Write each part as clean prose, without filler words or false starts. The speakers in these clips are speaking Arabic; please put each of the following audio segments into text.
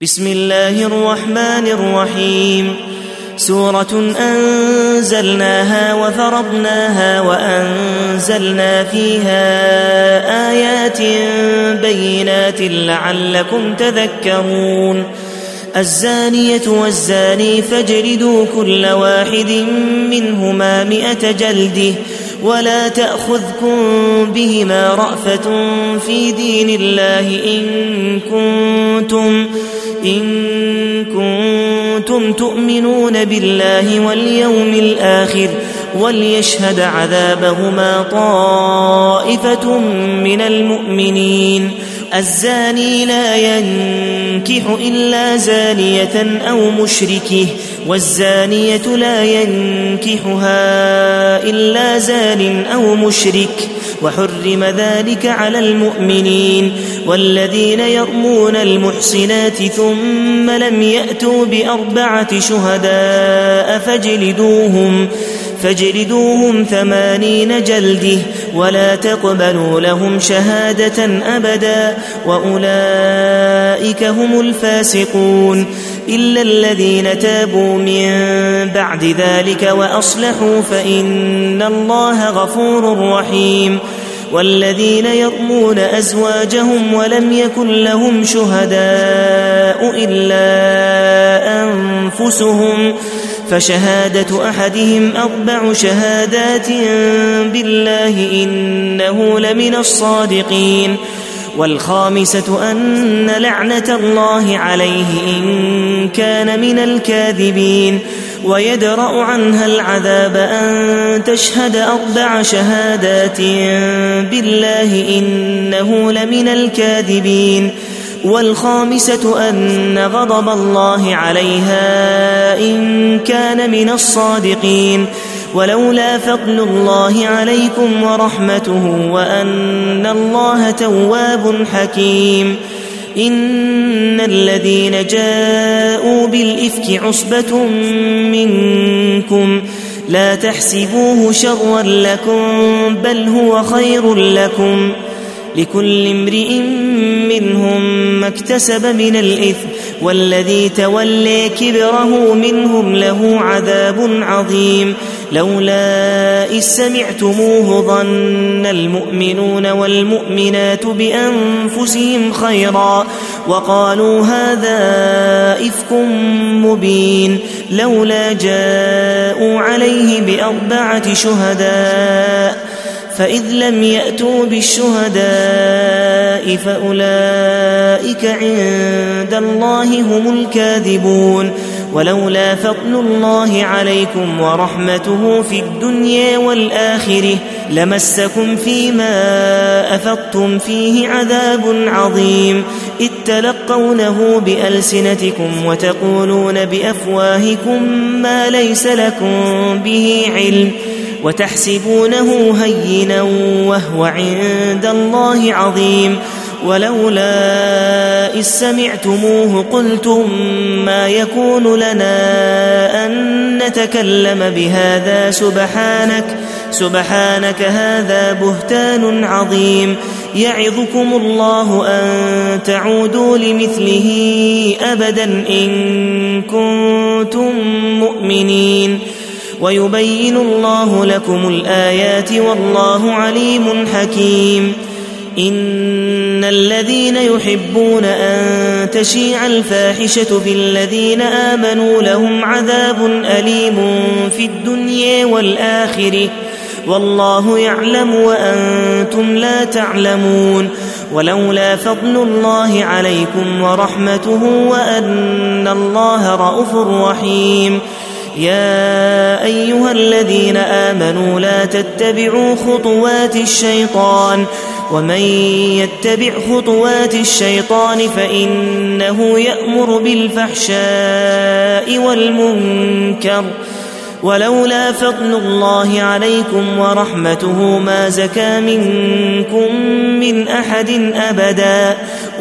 بسم الله الرحمن الرحيم. سورة أنزلناها وفرضناها وأنزلنا فيها آيات بينات لعلكم تذكرون. الزانية والزاني فاجلدوا كل واحد منهما 100 جلدة ولا تأخذكم بهما رأفة في دين الله إن كنتم تؤمنون بالله واليوم الآخر وليشهد عذابهما طائفة من المؤمنين. الزاني لا ينكح إلا زانية أو مشركة والزانية لا ينكحها إلا زان أو مشرك وحرم ذلك على المؤمنين. والذين يرمون المحصنات ثم لم يأتوا ب4 شهداء فاجلدوهم 80 جلدة ولا تقبلوا لهم شهادة أبدا وأولئك هم الفاسقون إلا الذين تابوا من بعد ذلك وأصلحوا فإن الله غفور رحيم. والذين يرمون أزواجهم ولم يكن لهم شهداء إلا أنفسهم فشهادة أحدهم 4 شهادات بالله إنه لمن الصادقين. والخامسة أن لعنة الله عليه إن كان من الكاذبين. ويدرأ عنها العذاب أن تشهد 4 شهادات بالله إنه لمن الكاذبين. والخامسة أن غضب الله عليها إن كان من الصادقين. ولولا فضل الله عليكم ورحمته وأن الله تواب حكيم. إن الذين جاءوا بالإفك عصبة منكم لا تحسبوه شرا لكم بل هو خير لكم لكل امرئ منهم ما اكتسب من الإثم والذي تولى كبره منهم له عذاب عظيم. لولا إذ سمعتموه ظن المؤمنون والمؤمنات بأنفسهم خيرا وقالوا هذا إفك مبين. لولا جاءوا عليه ب4 شهداء فإذ لم يأتوا بالشهداء فأولئك عند الله هم الكاذبون. ولولا فضل الله عليكم ورحمته في الدنيا والآخرة لمسكم فيما أفضتم فيه عذاب عظيم إذ تلقونه بألسنتكم وتقولون بأفواهكم ما ليس لكم به علم وتحسبونه هينا وهو عند الله عظيم. ولولا إذ سمعتموه قلتم ما يكون لنا أن نتكلم بهذا سبحانك هذا بهتان عظيم. يعظكم الله أن تعودوا لمثله أبدا إن كنتم مؤمنين. ويبين الله لكم الآيات والله عليم حكيم. إن الذين يحبون أن تشيع الفاحشة في الذين آمنوا لهم عذاب أليم في الدنيا والآخرة والله يعلم وأنتم لا تعلمون. ولولا فضل الله عليكم ورحمته وأن الله رءوف رحيم. يا أيها الذين آمنوا لا تتبعوا خطوات الشيطان ومن يتبع خطوات الشيطان فإنه يأمر بالفحشاء والمنكر. ولولا فضل الله عليكم ورحمته ما زكى منكم من أحد أبدا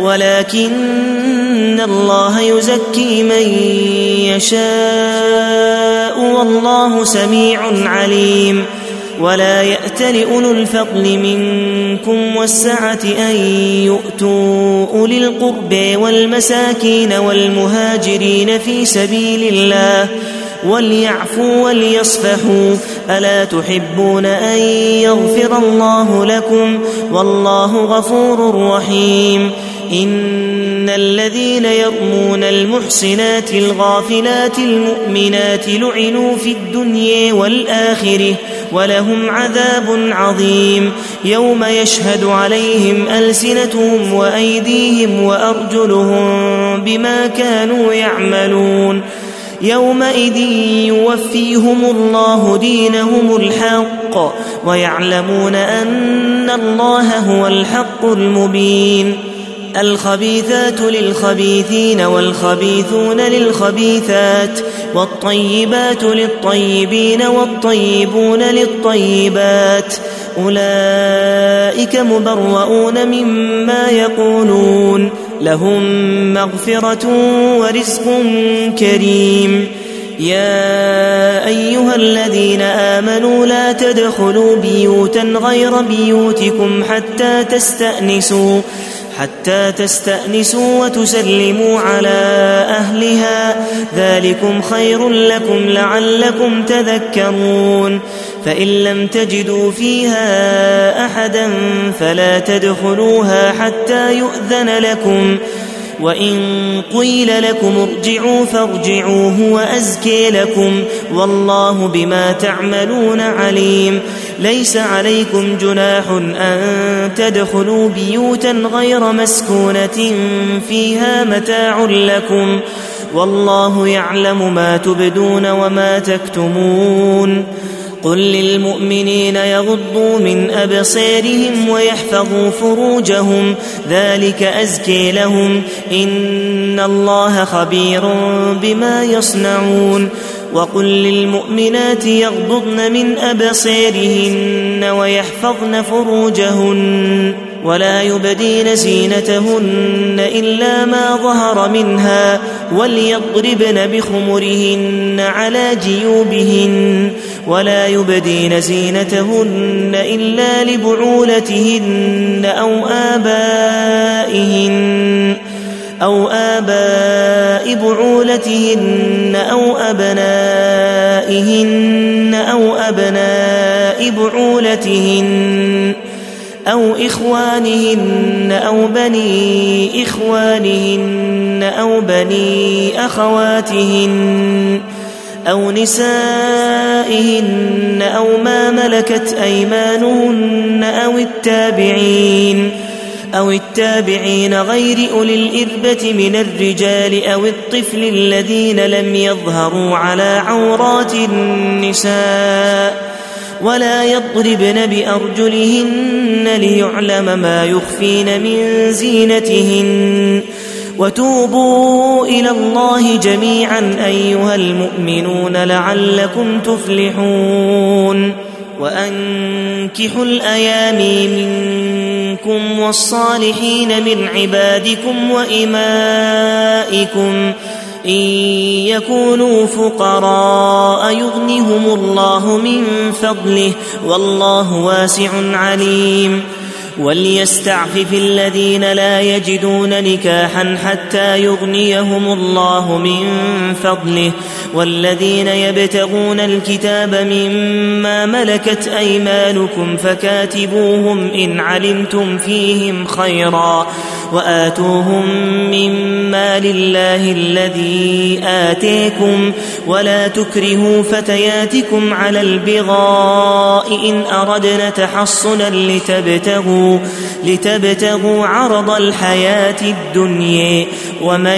ولكن الله يزكي من يشاء والله سميع عليم. ولا يأتل أولو الفضل منكم والسعة أن يؤتوا أولي القرب والمساكين والمهاجرين في سبيل الله وليعفوا وليصفحوا ألا تحبون أن يغفر الله لكم والله غفور رحيم إن الذين يرمون المحصنات الغافلات المؤمنات لعنوا في الدنيا والآخرة ولهم عذاب عظيم يوم يشهد عليهم ألسنتهم وأيديهم وأرجلهم بما كانوا يعملون يومئذ يوفيهم الله دينهم الحق ويعلمون أن الله هو الحق المبين الخبيثات للخبيثين والخبيثون للخبيثات والطيبات للطيبين والطيبون للطيبات أولئك مبرؤون مما يقولون لهم مغفرة ورزق كريم يا أيها الذين آمنوا لا تدخلوا بيوتا غير بيوتكم حتى تستأنسوا وتسلموا على أهلها ذلكم خير لكم لعلكم تذكرون فإن لم تجدوا فيها أحدا فلا تدخلوها حتى يؤذن لكم وإن قيل لكم ارجعوا فارجعوا هو أزكي لكم والله بما تعملون عليم ليس عليكم جناح أن تدخلوا بيوتا غير مسكونة فيها متاع لكم والله يعلم ما تبدون وما تكتمون قل للمؤمنين يغضوا من أبصارهم ويحفظوا فروجهم ذلك أزكي لهم إن الله خبير بما يصنعون وقل للمؤمنات يغضضن من أبصارهن ويحفظن فروجهن ولا يبدين زينتهن إلا ما ظهر منها وليضربن بخمرهن على جيوبهن ولا يبدين زينتهن إلا لبعولتهن أو آباء بعولتهن أو أبناء بعولتهن أو إخوانهن أو بني إخوانهن أو بني أخواتهن أو نسائهن أو ما ملكت أيمانهن أو التابعين غير أولي الإربة من الرجال أو الطفل الذين لم يظهروا على عورات النساء ولا يضربن بأرجلهن ليعلم ما يخفين من زينتهن وتوبوا إلى الله جميعا أيها المؤمنون لعلكم تفلحون وأنكحوا الأيام منكم والصالحين من عبادكم وإمائكم إن يكونوا فقراء يغنهم الله من فضله والله واسع عليم وليستعفف الذين لا يجدون نكاحا حتى يغنيهم الله من فضله والذين يبتغون الكتاب مما ملكت أيمانكم فكاتبوهم إن علمتم فيهم خيرا وآتوهم مما لله الذي آتيكم ولا تكرهوا فتياتكم على البغاء إن أردنا تحصنا لتبتغوا عرض الحياة الدنيا ومن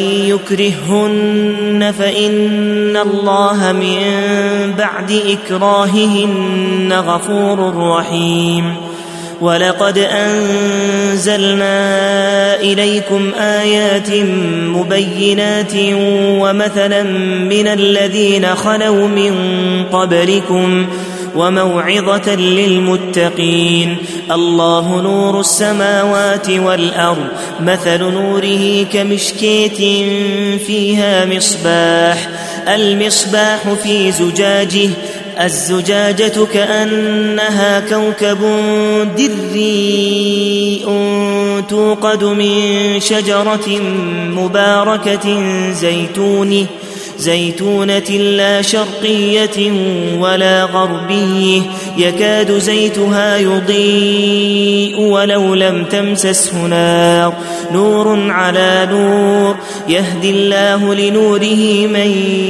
يكرههن فإن الله من بعد إكراههن غفور رحيم ولقد أنزلنا إليكم آيات مبينات ومثلا من الذين خلوا من قبلكم وموعظة للمتقين الله نور السماوات والأرض مثل نوره كمشكاة فيها المصباح في زجاجه الزجاجة كأنها كوكب دري توقد من شجرة مباركة زيتونة لا شرقية ولا غربية يكاد زيتها يضيء ولو لم تمسسه نار نور على نور يهدي الله لنوره من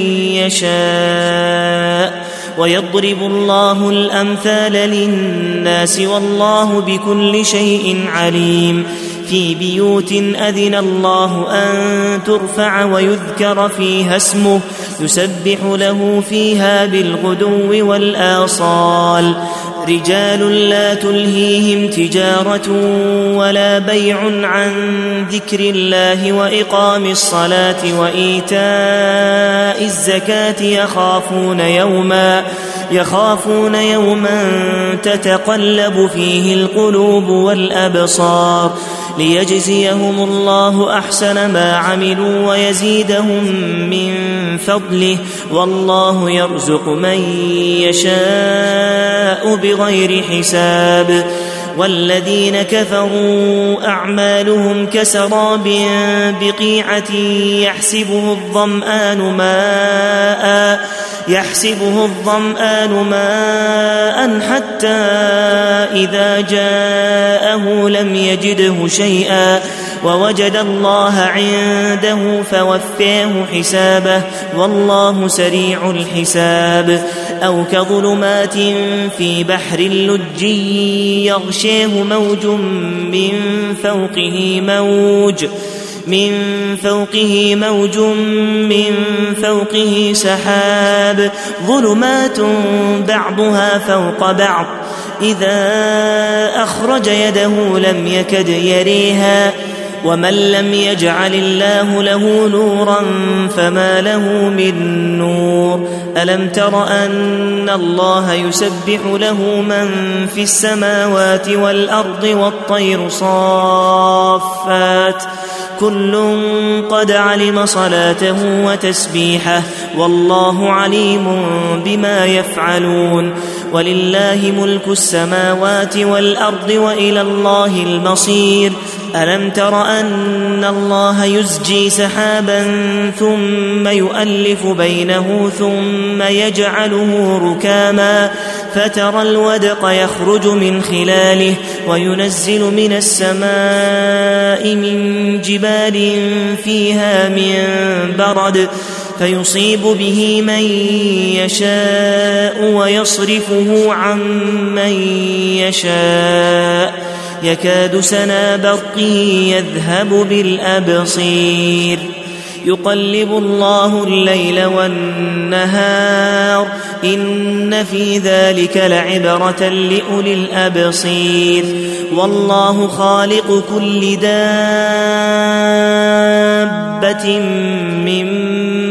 يشاء ويضرب الله الأمثال للناس والله بكل شيء عليم في بيوت أذن الله أن ترفع ويذكر فيها اسمه يسبح له فيها بالغدو والآصال رجال لا تلهيهم تجارة ولا بيع عن ذكر الله وإقام الصلاة وإيتاء الزكاة يخافون يوما تتقلب فيه القلوب والأبصار ليجزيهم الله أحسن ما عملوا ويزيدهم من فضله والله يرزق من يشاء بغير حساب والذين كفروا أعمالهم كسراب بقيعة يحسبه الظمآن ماء حتى إذا جاءه لم يجده شيئا ووجد الله عنده فوفاه حسابه والله سريع الحساب أو كظلمات في بحر لجي يغشاه موج من فوقه سحاب ظلمات بعضها فوق بعض إذا أخرج يده لم يكد يريها ومن لم يجعل الله له نورا فما له من نور ألم تر أن الله يسبح له من في السماوات والأرض والطير صافات كل قد علم صلاته وتسبيحه والله عليم بما يفعلون ولله ملك السماوات والأرض وإلى الله المصير ألم تر أن الله يزجي سحابا ثم يؤلف بينه ثم يجعله ركاما فترى الودق يخرج من خلاله وينزل من السماء من جبال فيها من برد فيصيب به من يشاء ويصرفه عن من يشاء يكاد سنا برقه يذهب بالأبصير يقلب الله الليل والنهار إن في ذلك لعبرة لأولي الأبصير والله خالق كل دابة من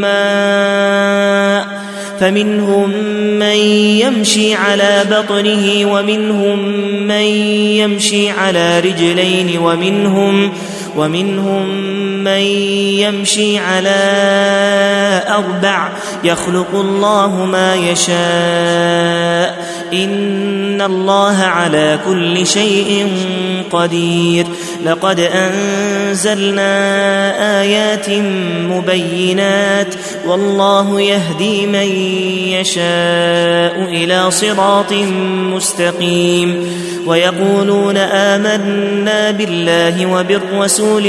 ماء فمنهم من يمشي على بطنه ومنهم من يمشي على رجلين ومنهم من يمشي على أربع يخلق الله ما يشاء إن الله على كل شيء قدير لقد أنزلنا آيات مبينات والله يهدي من يشاء إلى صراط مستقيم ويقولون آمنا بالله وبالرسول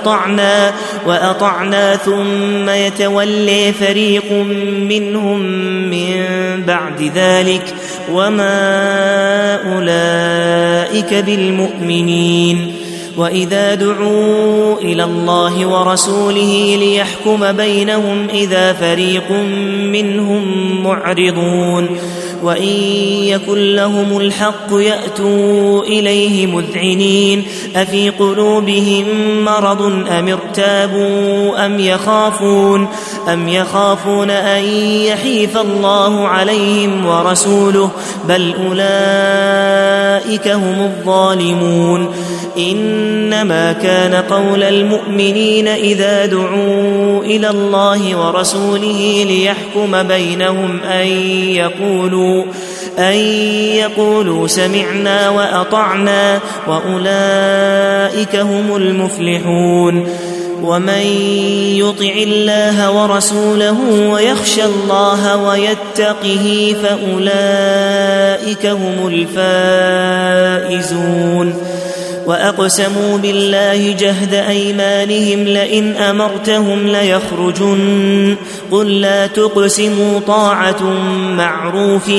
وأطعنا ثم يتولي فريق منهم من بعد ذلك وما أولئك بالمؤمنين وإذا دعوا إلى الله ورسوله ليحكم بينهم إذا فريق منهم معرضون وإن يكن لهم الحق يأتوا إليه مذعنين أفي قلوبهم مرض أم ارتابوا أم يخافون أن يحيف الله عليهم ورسوله بل أولئك هم الظالمون إنما كان قول المؤمنين إذا دعوا إلى الله ورسوله ليحكم بينهم أن يقولوا سمعنا وأطعنا وأولئك هم المفلحون ومن يطع الله ورسوله ويخشى الله ويتقه فأولئك هم الفائزون وأقسموا بالله جهد أيمانهم لئن أمرتهم ليخرجن قل لا تقسموا طاعة معروفه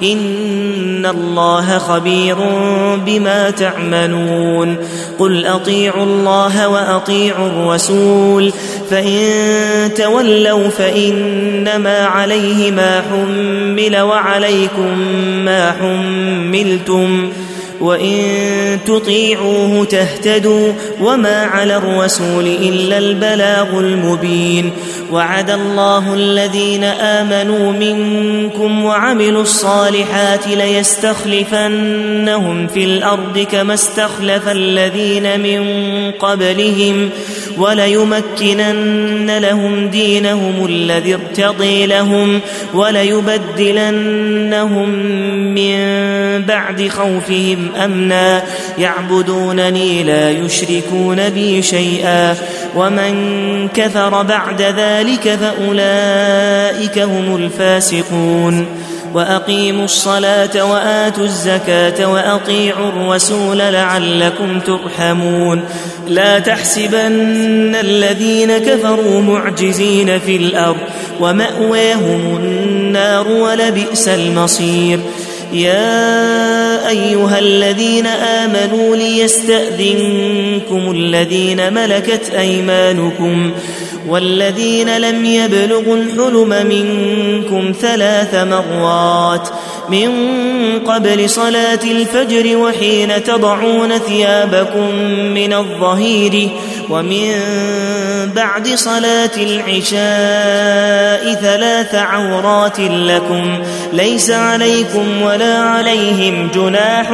إن الله خبير بما تعملون قل أطيعوا الله وأطيعوا الرسول فإن تولوا فإنما عليه ما حمل وعليكم ما حملتم وإن تطيعوه تهتدوا وما على الرسول إلا البلاغ المبين وعد الله الذين آمنوا منكم وعملوا الصالحات ليستخلفنهم في الأرض كما استخلف الذين من قبلهم وليمكنن لهم دينهم الذي ارتضي لهم وليبدلنهم من بعد خوفهم أمنا يعبدونني لا يشركون بي شيئا ومن كفر بعد ذلك فأولئك هم الفاسقون وأقيموا الصلاة وآتوا الزكاة وأطيعوا الرسول لعلكم ترحمون لا تحسبن الذين كفروا معجزين في الأرض ومأواهم النار ولبئس المصير يا أيها الذين آمنوا ليستأذنكم الذين ملكت أيمانكم والذين لم يبلغوا الحلم منكم 3 مرات من قبل صلاة الفجر وحين تضعون ثيابكم من الظهير ومن بعد صلاة العشاء 3 عورات لكم ليس عليكم ولا عليهم جناح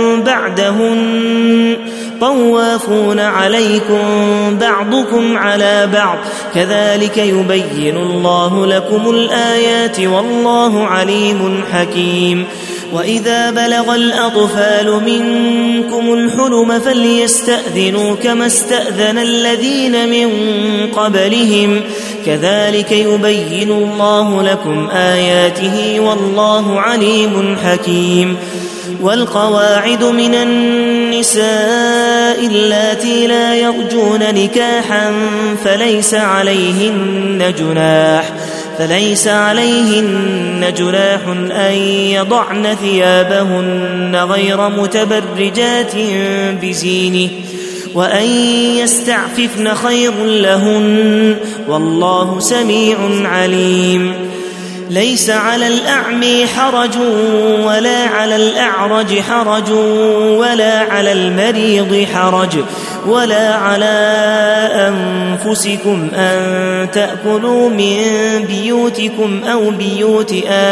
بعدهن طوافون عليكم بعضكم على بعض كذلك يبين الله لكم الآيات والله عليم حكيم وإذا بلغ الأطفال منكم الحلم فليستأذنوا كما استأذن الذين من قبلهم كذلك يبين الله لكم آياته والله عليم حكيم والقواعد من النساء اللاتي لا يرجون نكاحا فليس عليهن جناح أن يضعن ثيابهن غير متبرجات بزينه وأن يستعففن خير لهن والله سميع عليم ليس على الأعمي حرج ولا على الأعرج حرج ولا على المريض حرج ولا على أنفسكم أن تأكلوا من بيوتكم أو بيوت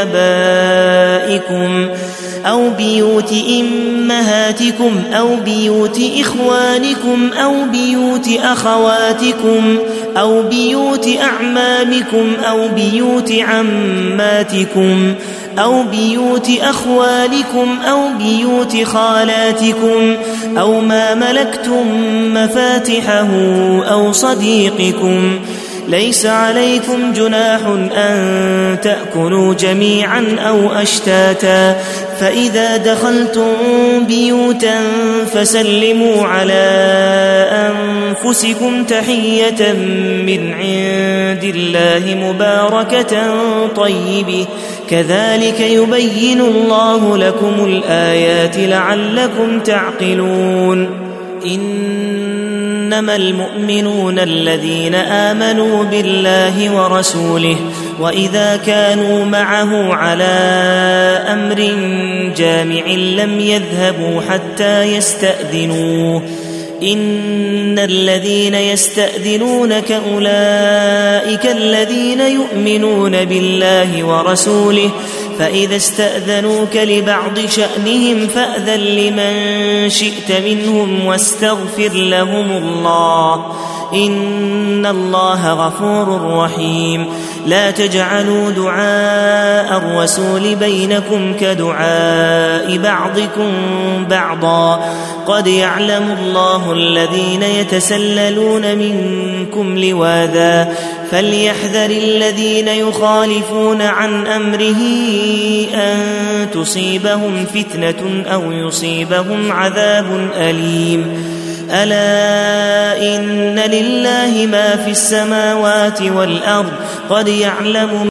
آبائكم أو بيوت إمهاتكم أو بيوت إخوانكم أو بيوت أخواتكم أو بيوت أعمامكم أو بيوت عماتكم أو بيوت أخوالكم أو بيوت خالاتكم أو ما ملكتم مفاتحه أو صديقكم ليس عليكم جناح أن تأكلوا جميعا أو أشتاتا فإذا دخلتم بيوتا فسلموا على أنفسكم تحية من عند الله مباركة طيبة كذلك يبين الله لكم الآيات لعلكم تعقلون إنما المؤمنون الذين آمنوا بالله ورسوله وإذا كانوا معه على أمر جامع لم يذهبوا حتى يستأذنوه إن الذين يستأذنونك أولئك الذين يؤمنون بالله ورسوله فإذا استأذنوك لبعض شأنهم فأذن لمن شئت منهم واستغفر لهم الله إن الله غفور رحيم. لا تجعلوا دعاء الرسول بينكم كدعاء بعضكم بعضا قد يعلم الله الذين يتسللون منكم لواذا فليحذر الذين يخالفون عن أمره أن تصيبهم فتنة أو يصيبهم عذاب أليم. ألا إن لله ما في السماوات والأرض قد يعلم